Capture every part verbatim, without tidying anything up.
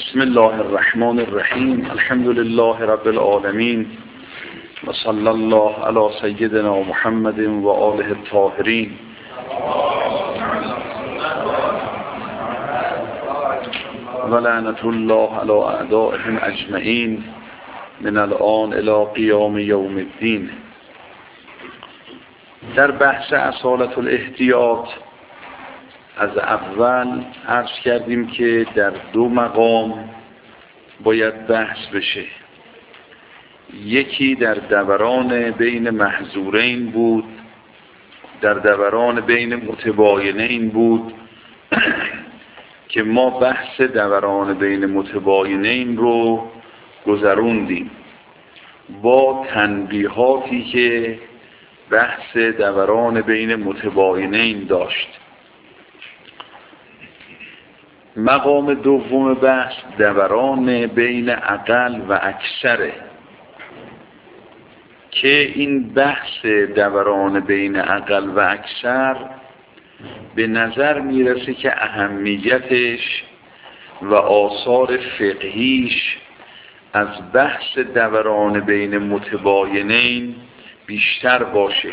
بسم الله الرحمن الرحیم. الحمد لله رب العالمین و صلی الله علی سیدنا محمد و آله الطاهرین. و لعنت الله علی اعدائهم اجمعین من الان الی قیام یوم الدین. در بحث اصالت الاحتیاط از اول عرض کردیم که در دو مقام باید بحث بشه. یکی در دوران بین محظورین بود، در دوران بین متباینین بود که ما بحث دوران بین متباینین رو گذروندیم با تنبیهاتی که بحث دوران بین متباینین داشت. مقام دوم بحث دوران بین اقل و اکثره که این بحث دوران بین اقل و اکثر به نظر میرسه که اهمیتش و آثار فقهیش از بحث دوران بین متباینین بیشتر باشه.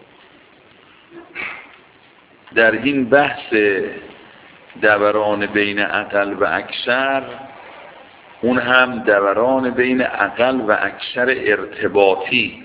در این بحث دوران بین اقل و اکثر، اون هم دوران بین اقل و اکثر ارتباطی،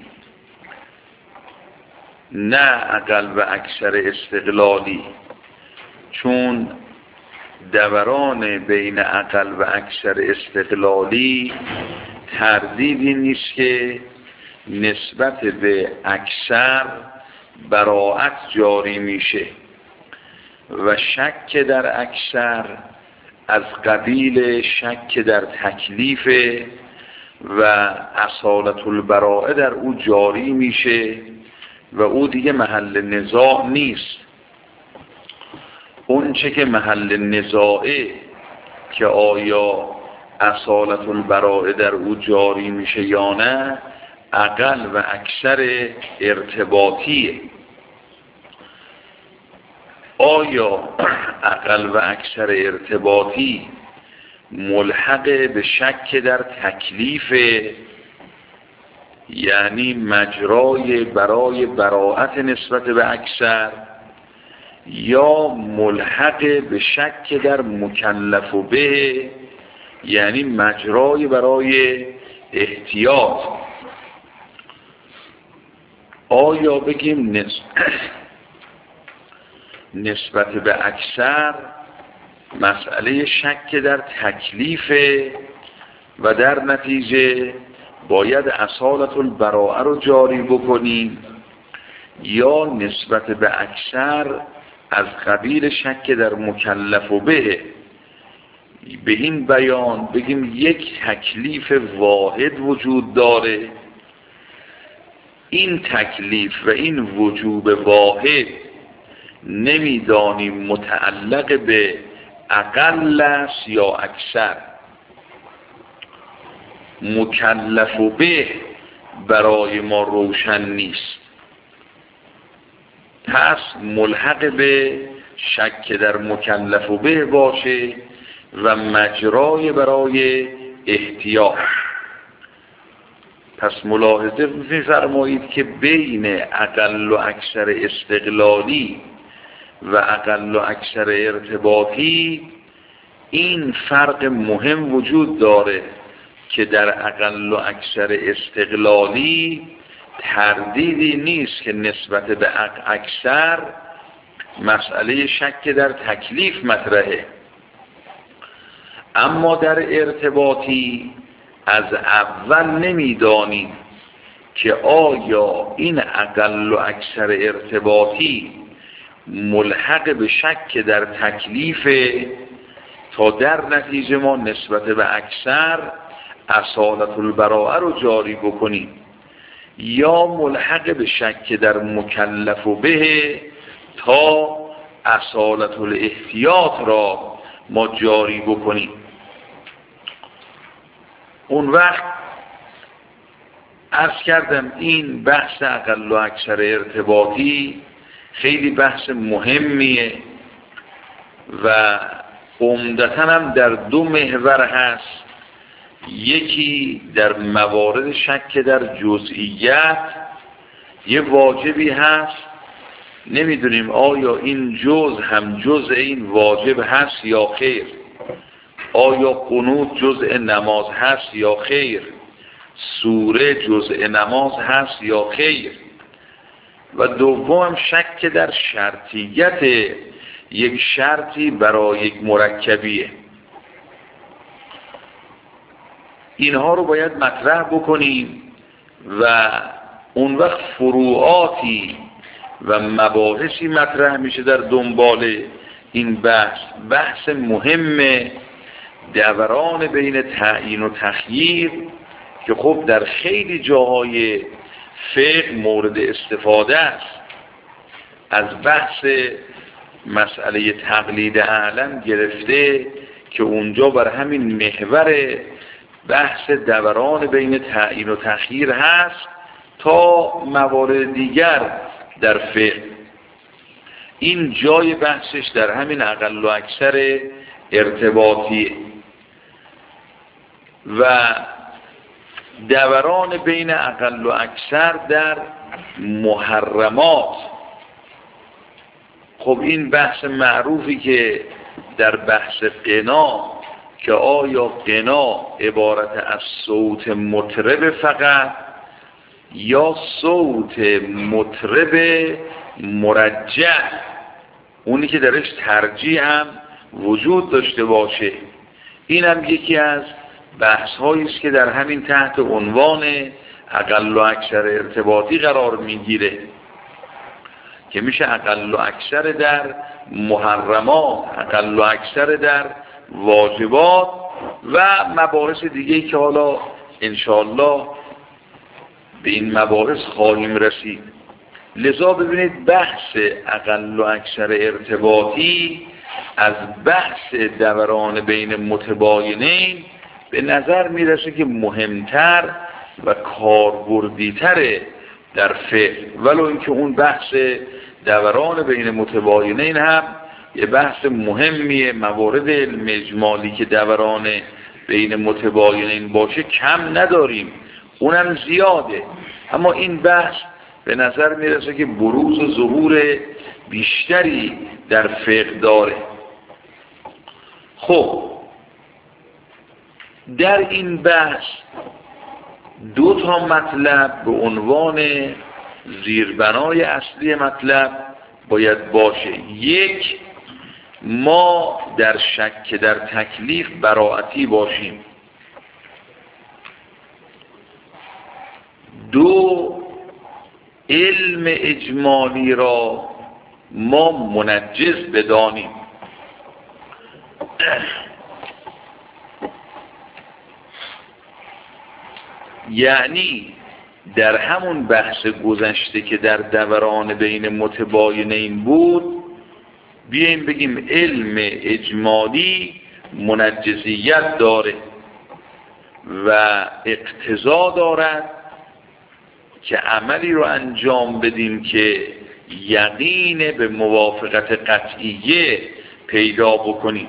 نه اقل و اکثر استقلالی، چون دوران بین اقل و اکثر استقلالی تردیدی نیست که نسبت به اکثر براءت جاری میشه و شک در اکثر از قبیل شک در تکلیف و اصالت البراءه در او جاری میشه و او دیگه محل نزاع نیست. اون چه که محل نزاعه که آیا اصالت البراءه در او جاری میشه یا نه، اقل و اکثر ارتباطیه. آیا اقل و اکثر ارتباطی ملحق به شک در تکلیف، یعنی مجرای برای براءت نسبت به اکثر، یا ملحق به شک در مکلف به، یعنی مجرای برای احتیاط؟ آیا بگیم نسبت نسبت به اکثر مسئله شک در تکلیف و در نتیجه باید اصالت البراءه رو جاری بکنیم، یا نسبت به اکثر از قبیل شک در مکلف به؟ به این بیان بگیم یک تکلیف واحد وجود داره، این تکلیف و این وجوب واحد نمیدانیم متعلق به اقل است یا اکثر. مکلف به برای ما روشن نیست، پس ملحق به شک در مکلف به باشه و مجرای برای احتیاط. پس ملاحظه می‌فرمایید که بین اقل و اکثر استقلالی و اقل و اکثر ارتباطی این فرق مهم وجود داره که در اقل و اکثر استقلالی تردیدی نیست که نسبت به اکثر مسئله شک در تکلیف مطرحه، اما در ارتباطی از اول نمیدانیم که آیا این اقل و اکثر ارتباطی ملحق به شک در تکلیف تا در نتیجه ما نسبت به اکثر اصالت البراءه رو جاری بکنیم، یا ملحق به شک در مکلف به تا اصالت الاحتیاط را ما جاری بکنیم. اون وقت عرض کردم این بحث اقل و اکثر ارتباطی خیلی بحث مهمیه و عمدتاً هم در دو محور هست. یکی در موارد شک در جزئیت، یه واجبی هست نمیدونیم آیا این جزء هم جزء این واجب هست یا خیر، آیا قنوت جزء نماز هست یا خیر، سوره جزء نماز هست یا خیر. و دوم شک در شرطیت یک شرطی برای یک مرکبیه. اینها رو باید مطرح بکنیم و اون وقت فروعاتی و مباحثی مطرح میشه در دنبال این بحث. بحث مهم دوران بین تعیین و تخییر که خب در خیلی جاهای فقه مورد استفاده است. از بحث مسئله تقلید اعلم گرفته که اونجا بر همین محور بحث دوران بین تعیین و تخییر هست تا موارد دیگر در فقه. این جای بحثش در همین اقل و اکثر ارتباطیه و دوران بین اقل و اکثر در محرمات. خب این بحث معروفی که در بحث غنا که آیا غنا عبارت از صوت مطرب فقط یا صوت مطرب مرجح، اونی که درش ترجیح هم وجود داشته باشه. این هم یکی از بحث هایی است که در همین تحت عنوان اقل و اکثر ارتباطی قرار میگیره که میشه اقل و اکثر در محرمات، اقل و اکثر در واجبات و مباحث دیگه‌ای که حالا انشاءالله به این مباحث خواهیم رسید. لذا ببینید بحث اقل و اکثر ارتباطی از بحث دوران بین متباینین به نظر میرسه که مهمتر و کاربردی‌تره در فقه، ولو اینکه اون بحث دوران بین متباینین هم یه بحث مهمیه. موارد علم اجمالی که دوران بین متباینین باشه کم نداریم، اونم زیاده، اما این بحث به نظر میرسه که بروز و ظهور بیشتری در فقه داره. خب در این بحث دو تا مطلب به عنوان زیربنای اصلی مطلب باید باشه. یک، ما در شک در تکلیف براعتی باشیم. دو، علم اجمالی را ما منجز بدانیم. یعنی در همون بحث گذشته که در دوران بین متباینین بود بیاییم بگیم علم اجمالی منجزیت داره و اقتضا دارد که عملی رو انجام بدیم که یقین به موافقت قطعیه پیدا بکنیم.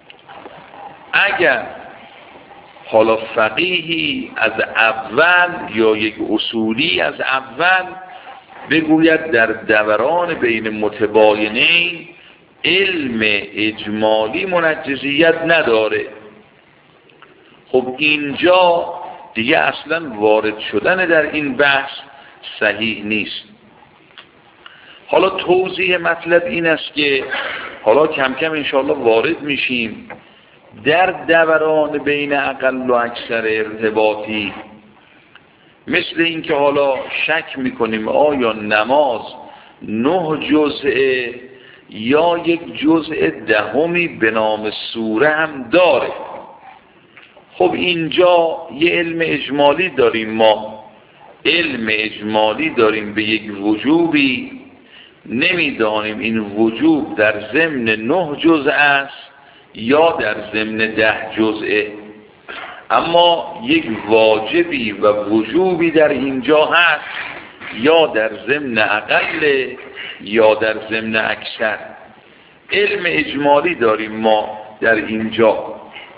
اگر حالا فقیهی از اول یا یک اصولی از اول بگوید در دوران بین متباینین علم اجمالی منجزیت نداره، خب اینجا دیگه اصلا وارد شدن در این بحث صحیح نیست. حالا توضیح مطلب این است که حالا کم کم انشاءالله وارد میشیم در دوران بین اقل و اکثر ارتباطی، مثل این که حالا شک میکنیم آیا نماز نه جزء یا یک جزء دهمی به نام سوره هم داره. خب اینجا یه علم اجمالی داریم، ما علم اجمالی داریم به یک وجوبی، نمیدانیم این وجوب در ضمن نه جزء است یا در ضمن ده جزءه، اما یک واجبی و وجوبی در اینجا هست یا در ضمن اقل یا در ضمن اکثر. علم اجمالی داریم ما در اینجا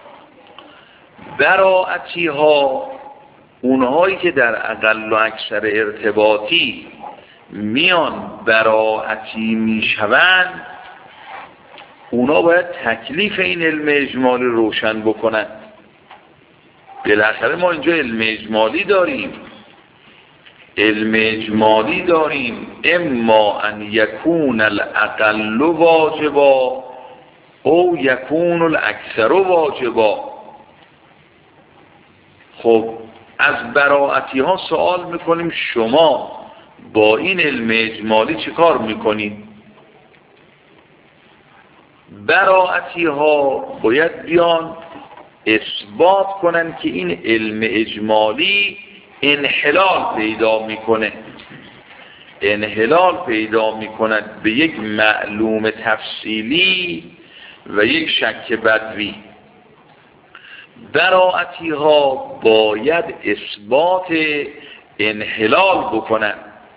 براعتی ها، اونهایی که در اقل و اکثر ارتباطی میان براعتی میشوند، اونا باید تکلیف این علم اجمالی روشن بکنن. بالاخره ما اینجا علم اجمالی داریم، علم اجمالی داریم اما ان یکون الاقل واجبا او یکون الاکثر واجبا. خب از براعتی ها سوال میکنیم شما با این علم اجمالی چه کار میکنید؟ براعتی ها باید بیان اثبات کنن که این علم اجمالی انحلال پیدا میکنه، انحلال پیدا میکند به یک معلوم تفصیلی و یک شک بدوی. براعتی ها باید اثبات انحلال بکنن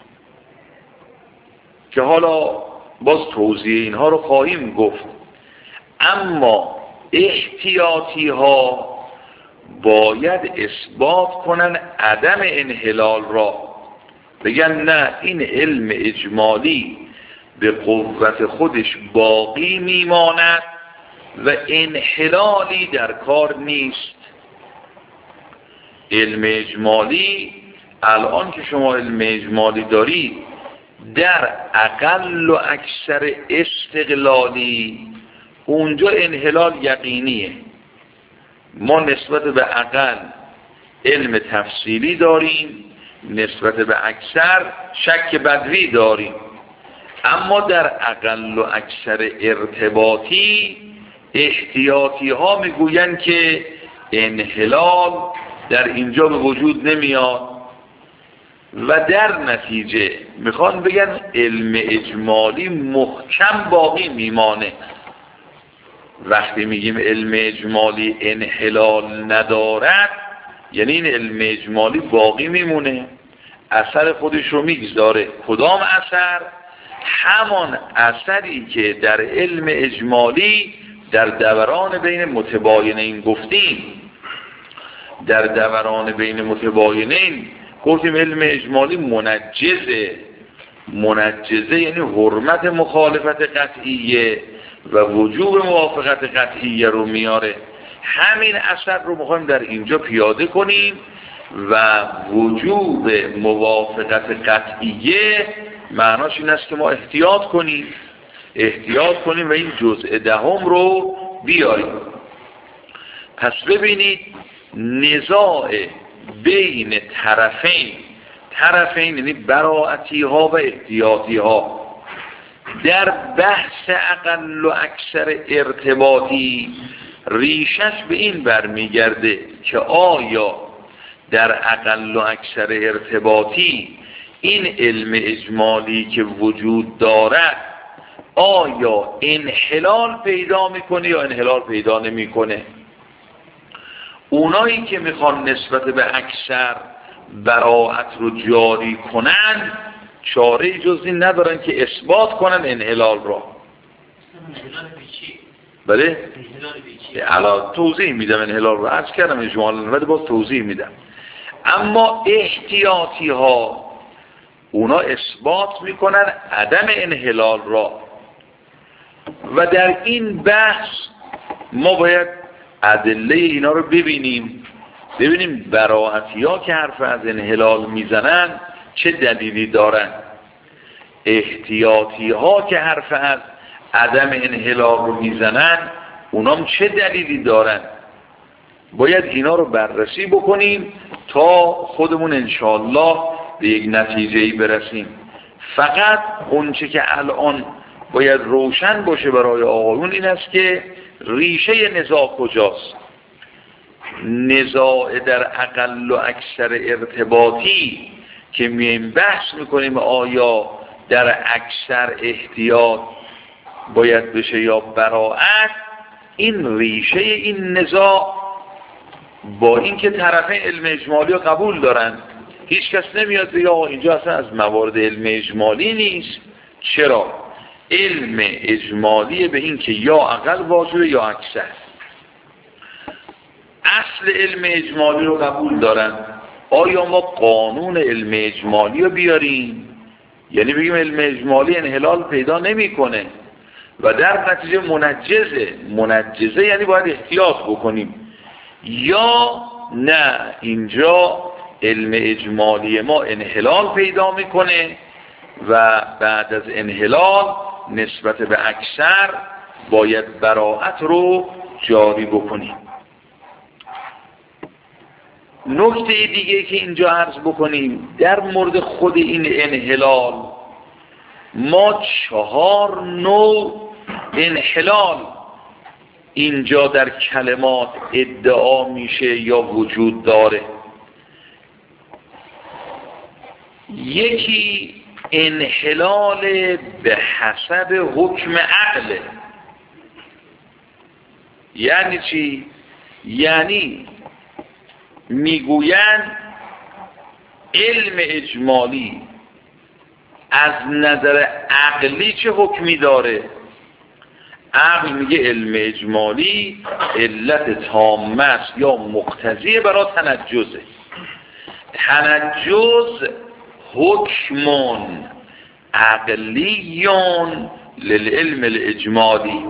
که حالا باز توضیح اینها رو خواهیم گفت. اما احتیاطی ها باید اثبات کنن عدم انحلال را، بگن نه این علم اجمالی به قوت خودش باقی میماند و انحلالی در کار نیست. علم اجمالی الان که شما علم اجمالی دارید در اقل و اکثر استقلالی اونجا انحلال یقینیه. ما نسبت به اقل علم تفصیلی داریم، نسبت به اکثر شک بدوی داریم. اما در اقل و اکثر ارتباطی احتیاطی ها میگوین که انحلال در اینجا به وجود نمیاد و در نتیجه میخوان بگن علم اجمالی محکم باقی میمانه. وقتی میگیم علم اجمالی انحلال ندارد یعنی این علم اجمالی باقی میمونه، اثر خودش رو میگذاره. کدام اثر؟ همان اثری که در علم اجمالی در دوران بین متباینین گفتیم. در دوران بین متباینین گفتیم علم اجمالی منجزه، منجزه یعنی حرمت مخالفت قطعیه و وجوب موافقت قطعیه رو میاره. همین اثر رو میخوایم در اینجا پیاده کنیم و وجوب موافقت قطعیه معناش این است که ما احتیاط کنیم، احتیاط کنیم و این جزء دهم رو بیاریم. پس ببینید نزاع بین طرفین، طرفین یعنی براعتی ها و احتیاطی ها، در بحث اقل و اکثر ارتباطی ریشش به این برمیگرده که آیا در اقل و اکثر ارتباطی این علم اجمالی که وجود دارد آیا انحلال پیدا میکنه یا انحلال پیدا نمیکنه. اونایی که میخوان نسبت به اکثر براعت رو جاری کنن چاره جز این ندارن که اثبات کنن انحلال را. بله؟ الان توضیح میدم انحلال رو، عرض کردم اجمالا ولی باز توضیح میدم. اما احتیاطی ها اونا اثبات میکنن عدم انحلال را و در این بحث ما باید ادله اینا رو ببینیم، ببینیم براعتی ها که حرف از انحلال میزنن چه دلیلی دارن، احتیاطی ها که حرف از عدم انحلال رو میزنن اونام چه دلیلی دارن. باید اینا رو بررسی بکنیم تا خودمون انشاءالله به یک نتیجه‌ای برسیم. فقط اونچه که الان باید روشن باشه برای آقایون این است که ریشه نزاع کجاست. نزاع در اقل و اکثر ارتباطی که میایم بحث میکنیم آیا در اکثر احتیاط باید بشه یا براعت، این ریشه این نزاع با اینکه طرفین علم اجمالی رو قبول دارن، هیچ کس نمیاد بگه آقا اینجا اصلا از موارد علم اجمالی نیست. چرا؟ علم اجمالی به این که یا اقل واجبه یا اکثر. اصل علم اجمالی رو قبول دارن. آیا ما قانون علم اجمالی رو بیاریم؟ یعنی بگیم علم اجمالی انحلال پیدا نمیکنه و در نتیجه منجزه. منجزه یعنی باید احتیاط بکنیم. یا نه، اینجا علم اجمالی ما انحلال پیدا میکنه و بعد از انحلال نسبت به اکثر باید براءت رو جاری بکنیم. نکته دیگه که اینجا عرض بکنیم در مورد خود این انحلال، ما چهار نوع انحلال اینجا در کلمات ادعا میشه یا وجود داره. یکی انحلال به حسب حکم عقل. یعنی چی؟ یعنی میگویند علم اجمالی از نظر عقلی چه حکمی داره؟ عقل میگه علم اجمالی علت تامه است یا مقتضیه برای تنجزه. تنجز حکمون عقلیون للعلم الاجمالی.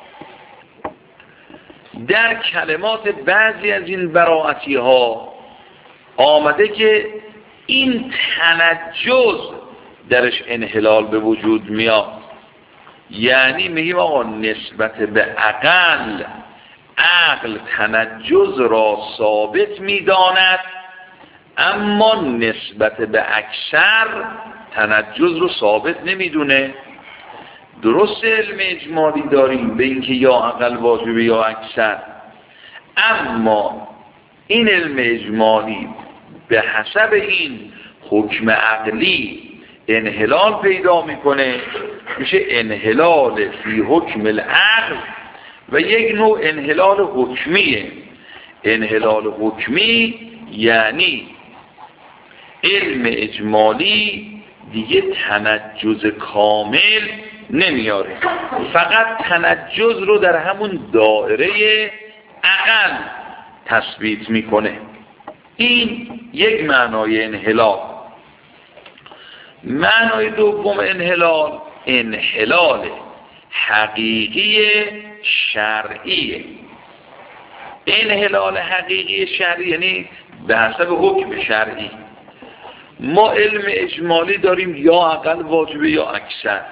در کلمات بعضی از این براعتی ها آمده که این تنجز درش انحلال به وجود میاد. یعنی میگیم آقا نسبت به عقل، عقل تنجز را ثابت میداند، اما نسبت به اکثر تنجز رو ثابت نمیدونه. درست علم اجمالی داریم به اینکه یا عقل واجبه یا اکثر، اما این علم اجمالی به حسب این حکم عقلی انحلال پیدا میکنه، میشه انحلال فی حکم العقل و یک نوع انحلال حکمیه. انحلال حکمی یعنی علم اجمالی دیگه تنجز کامل نمیاره، فقط تنجز رو در همون دایره عقل تثبیت میکنه. این یک معنای انحلال. معنای دوم انحلال، انحلال حقیقی شرعیه. انحلال حقیقی شرعی یعنی به حسب حکم شرعی. ما علم اجمالی داریم یا اقل واجبه یا اکثر.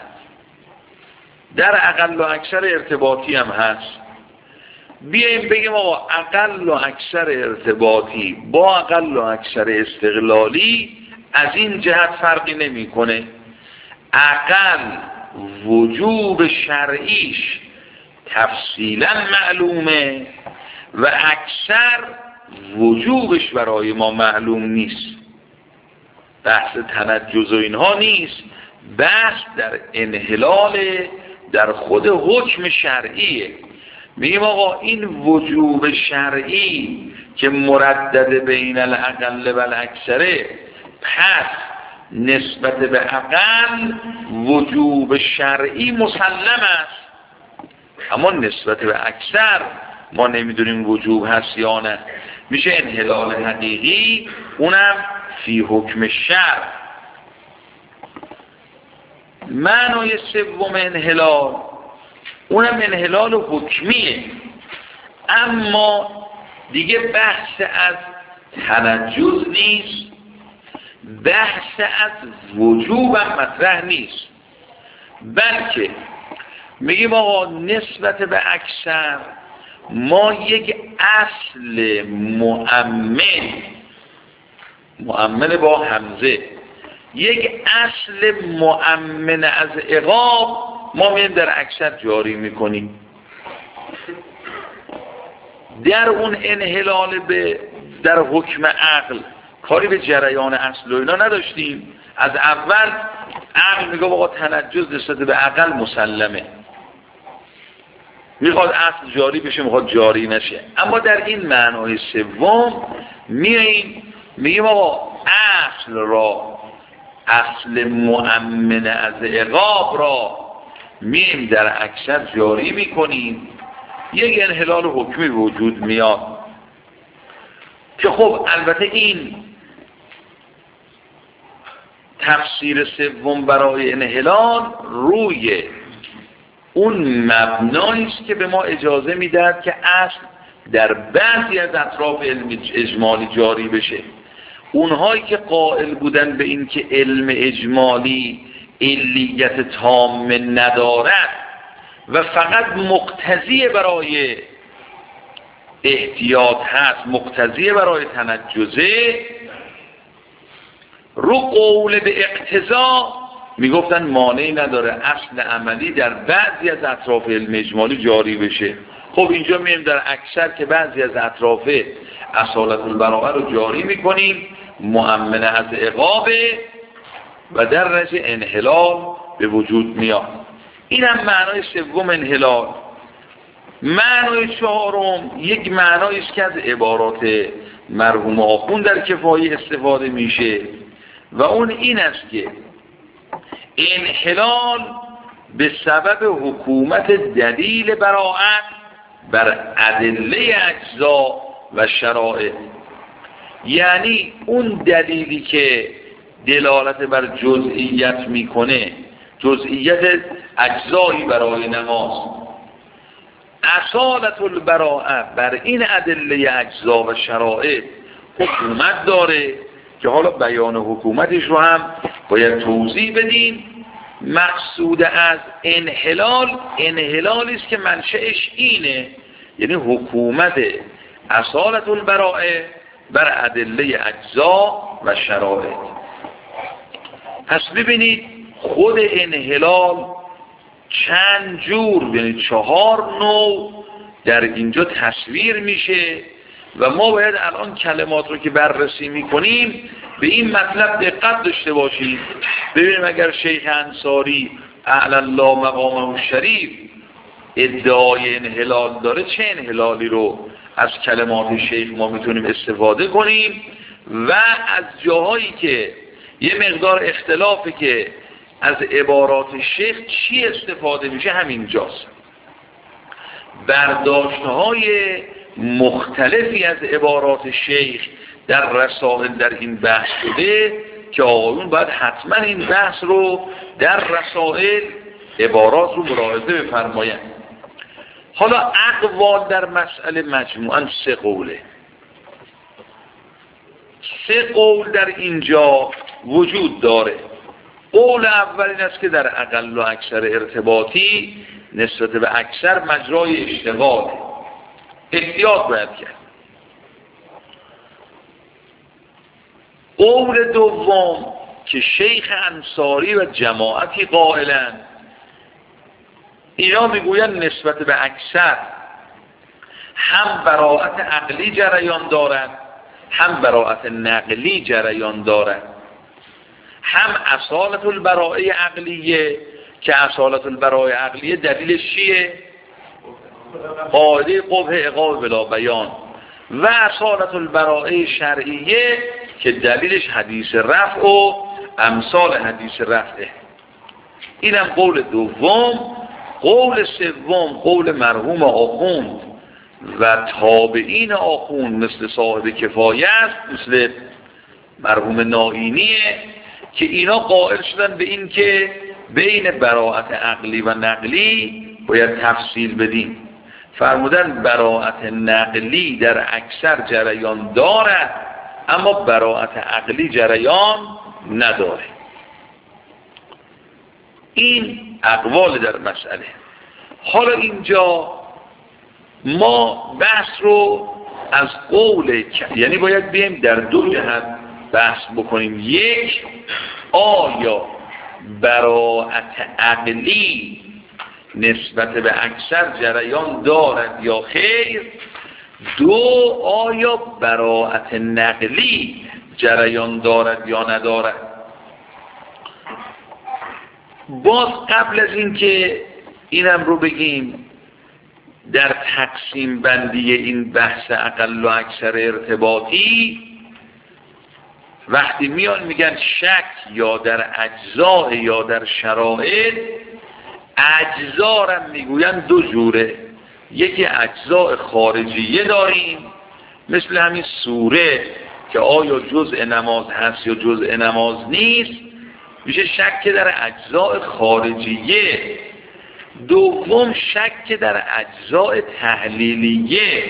در اقل و اکثر ارتباطی هم هست. بیاییم بگیم آقا اقل و اکثر ارتباطی با اقل و اکثر استقلالی از این جهت فرقی نمیکنه. اقل وجوب شرعیش تفصیلا معلومه و اکثر وجوبش برای ما معلوم نیست. بحث تنجز و اینها نیست، بحث در انحلال در خود حکم شرعیه. میگیم آقا این وجوب شرعی که مردد بین الاقل و الاکثره، پس نسبت به اقل وجوب شرعی مسلم است، اما نسبت به اکثر ما نمیدونیم وجوب هست یا نه. میشه انحلال حقیقی، اونم فی حکم شرع. معنای سوم انحلال، اونم انحلال حکمیه، اما دیگه بحث از تنجز نیست، بحث از وجوب هم مطرح نیست، بلکه میگیم آقا نسبت به اکثر ما یک اصل مؤمن، مؤمن با همزه، یک اصل مؤمن از عقاب ما میایم در اکثر جاری میکنیم. در اون انحلال به در حکم عقل کاری به جریان اصل و اینا نداشتیم. از اول عقل میگه آقا تنجز نسبت به عقل مسلمه، میخواد اصل جاری بشه، میخواد جاری نشه. اما در این معنای سوم میاییم میگیم آقا اصل را، اصل مؤمن از عقاب را میم در اکثر جاری میکنیم، یک انحلال حکمی وجود میاد که خب البته این تفسیر سوم برای انحلال روی اون مبنایی است که به ما اجازه میدهد که اصل در بعضی از اطراف علم اجمالی جاری بشه. اونهایی که قائل بودن به این که علم اجمالی علیت تام ندارد و فقط مقتضی برای احتیاط هست، مقتضی برای تنجزه، رو قول به اقتضا میگفتن مانعی نداره اصل عملی در بعضی از اطراف علم اجمالی جاری بشه. خب اینجا میریم در اکثر که بعضی از اطراف اصالت البراءه رو جاری میکنیم، مؤمنه از عقابه و در نتیجه انحلال به وجود میاد. این هم معنای سوم انحلال. معنای چهارم یک معنایی است که از عبارات مرحوم آخوند در کفایی استفاده میشه و اون این است که انحلال به سبب حکومت دلیل براءت بر ادله اجزا و شرائع، یعنی اون دلیلی که دلالت بر جزئیت میکنه، جزئیت اجزایی برای نماز، اصالت البراءه بر این ادله اجزا و شرائع حکومت داره که حالا بیان حکومتش رو هم باید توضیح بدیم. مقصود از انحلال انحلالی است که منشأش اینه، یعنی حکومت اصالت البراءه بر ادله اجزا و شرائع. پس ببینید خود انحلال چند جور، یعنی چهار نوع در اینجا تصویر میشه و ما باید الان کلمات رو که بررسی میکنیم به این مطلب دقت داشته باشید. ببینیم اگر شیخ انصاری اعلی الله مقامه الشریف ادعای انحلال داره، چه انحلالی رو از کلمات شیخ ما میتونیم استفاده کنیم و از جاهایی که یه مقدار اختلافه که از عبارات شیخ چی استفاده میشه همین جاست. برداشتهای مختلفی از عبارات شیخ در رسائل در این بحث شده که آقایون باید حتما این بحث رو در رسائل عبارات رو ملاحظه بفرمایند. حالا اقوال در مسئله مجموعاً سه قوله. سه قول در اینجا وجود داره. قول اول این است که در اقل و اکثر ارتباطی نسبت به اکثر مجرای اشتغال، احتیاط باید کرد. قول دوم که شیخ انصاری و جماعتی قائلند، اینا میگویند نسبت به اکثر هم براءت عقلی جریان دارد، هم براءت نقلی جریان دارد، هم اصالت البراءه عقلیه که اصالت البراءه عقلیه دلیلش چیه؟ قاعده قبح عقاب بلا بیان، و اصالت البراءه شرعیه که دلیلش حدیث رفع و امثال حدیث رفعه. اینم قول دوم. قول سوم قول مرحوم آخوند و تابعین آخوند مثل صاحب کفایه است، مثل مرحوم نائینیه، که اینا قائل شدن به این که بین براءت عقلی و نقلی باید تفصیل بدیم. فرمودن براءت نقلی در اکثر جریان دارد اما براءت عقلی جریان نداره. این اقوال در مسئله. حالا اینجا ما بحث رو از قول، یعنی باید بیم در دو جهت بحث بکنیم. یک، آیا براءت عقلی نسبت به اکثر جریان دارد یا خیر؟ دو، آیا براءت نقلی جریان دارد یا ندارد؟ باز قبل از این که اینم رو بگیم، در تقسیم بندی این بحث اقل و اکثر ارتباطی وقتی میان میگن شک یا در اجزاء یا در شرائط، اجزا میگوین دو جوره، یکی اجزاء خارجیه داریم مثل همین سوره که آیا جزء نماز هست یا جزء نماز نیست، میشه شک در اجزاء خارجیه. دوم شک در اجزاء تحلیلیه،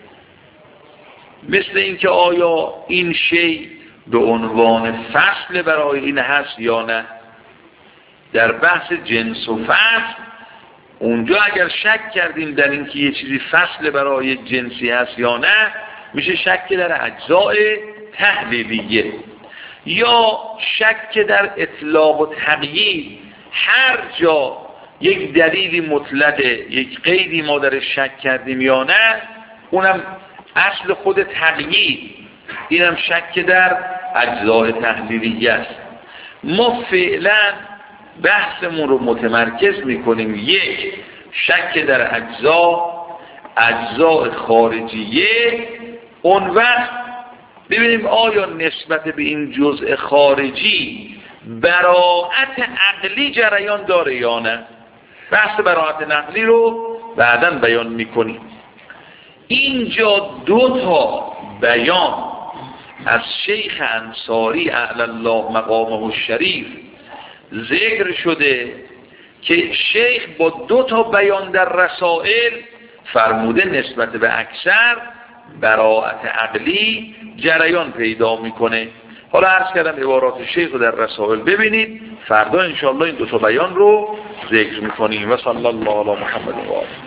مثل اینکه آیا این شی به عنوان فصل برای این هست یا نه. در بحث جنس و فصل اونجا اگر شک کردیم در اینکه یه چیزی فصل برای جنسی هست یا نه، میشه شک در اجزاء تحلیلیه. یا شک در اطلاق و تقیید، هر جا یک دلیلی مطلقه، یک قیدی ما در شک کردیم یا نه، اونم اصل خود تقیید، اینم شک در اجزاء تحلیلیه است. ما فعلا بحثمون رو متمرکز میکنیم یک، شک در اجزا اجزاء خارجیه. اون وقت ببینیم آیا نسبت به این جزء خارجی براءت عقلی جریان داره یا نه. بحث براءت نقلی رو بعداً بیان میکنیم. اینجا دو تا بیان از شیخ انصاری اعلی الله مقامه الشریف ذکر شده که شیخ با دو تا بیان در رسائل فرموده نسبت به اکثر براءت عقلی جریان پیدا میکنه. حالا عرض کردم عبارات شیخ رو در رسائل ببینید، فردا انشاءالله این دو تا بیان رو ذکر میکنیم. و صلی الله علی محمد و آله.